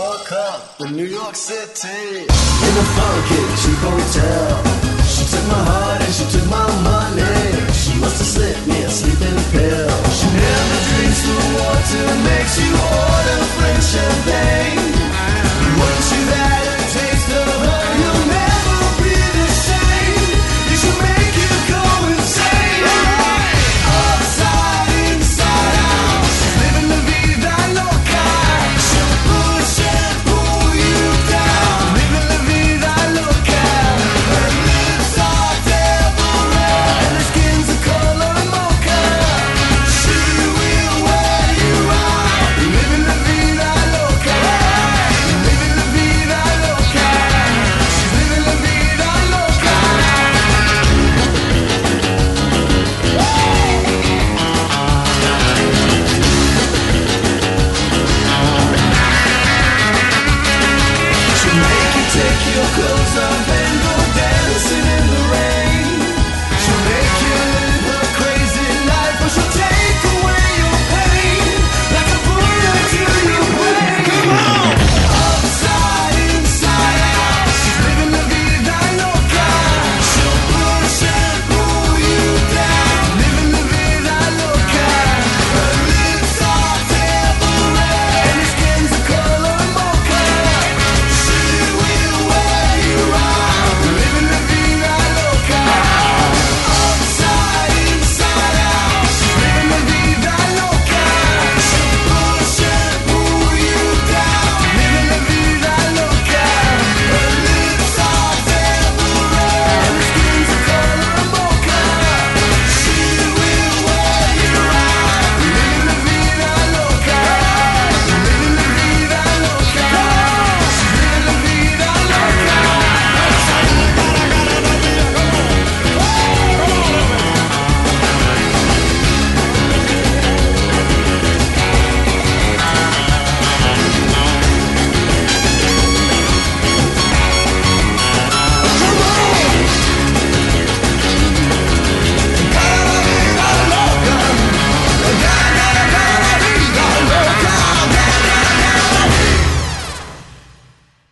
woke up in New York City in a funky cheap hotel. She took my heart and she took my money. She must have slipped me a sleeping pill. She never drinks the water, makes you order French champagne. Once you've had a taste of her, you'll never be the same. You should make you go insane. Upside, inside out, she's living la vida loca. She'll push and pull you down, living la vida loca. Her lips are devil red and her skin's the color mocha. She will wear you out, living la vida loca. Living la vida loca. She's living la vida loca. She'll make you take your clothes off